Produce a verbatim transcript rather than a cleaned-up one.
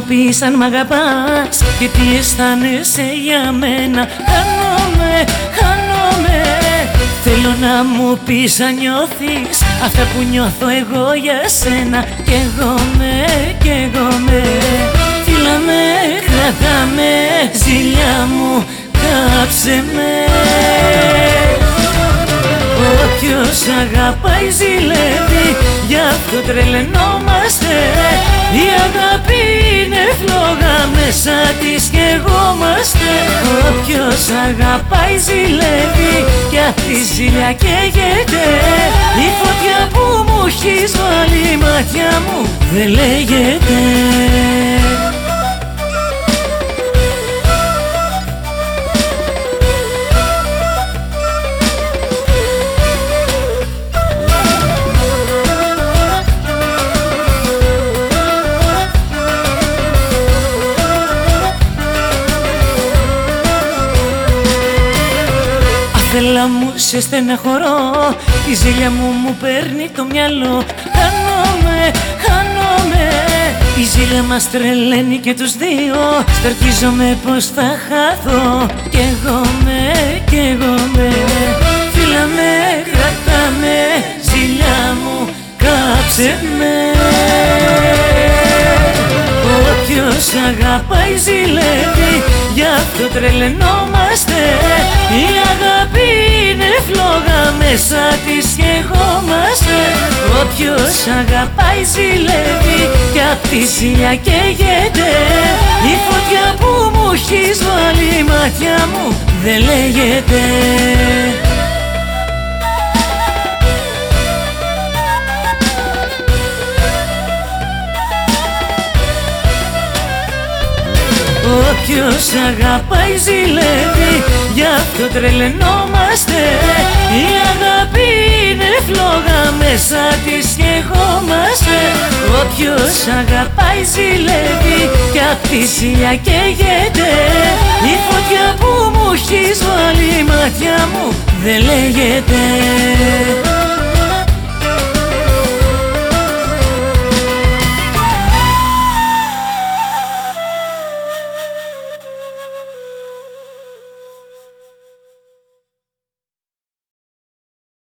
πεις αν μ' αγαπάς και τι αισθάνεσαι για μένα. Χάνομαι, χάνομαι. Θέλω να μου πεις αν νιώθεις αυτά που νιώθω εγώ για σένα. Κι εγώ με, κι εγώ με. Φίλα με, κρατά με, ζήλια μου, κάψε με. Όποιος αγαπάει ζηλεύει, γι' αυτό τρελαινόμαστε. Η αγάπη είναι φλόγα, μέσα της καιγόμαστε. Όποιος αγαπάει ζηλεύει, κι απ' τη ζήλια καίγεται. Η φωτιά που μου έχεις βάλει, η μάτια μου δεν λέγεται. Θέλα μου σε στεναχωρώ, η ζήλια μου μου παίρνει το μυαλό. Χάνομαι, χάνομαι. Η ζήλια μας τρελαίνει και τους δύο. Στορκίζομαι πως θα χαθώ. Κι εγώ με, κι εγώ με. Φίλα με, κρατά με, ζήλια μου, κάψε με. Όποιος αγαπάει ζηλεύει, γι' αυτό τρελαινόμαστε. Η αγάπη είναι φλόγα, μέσα της καιγόμαστε. Όποιος αγαπάει ζηλεύει, κι απ' τη ζήλια καίγεται. Η φωτιά που μου έχεις βάλει, η μάτια μου δεν λέγεται. Όποιος αγαπάει ζηλεύει, γι' αυτό τρελαινόμαστε. Η αγάπη είναι φλόγα, μέσα της καιγόμαστε. Όποιος αγαπάει ζηλεύει, κι απ' τη ζήλια καίγεται. Η φωτιά που μου έχεις βάλει, η μάτια μου δεν λέγεται.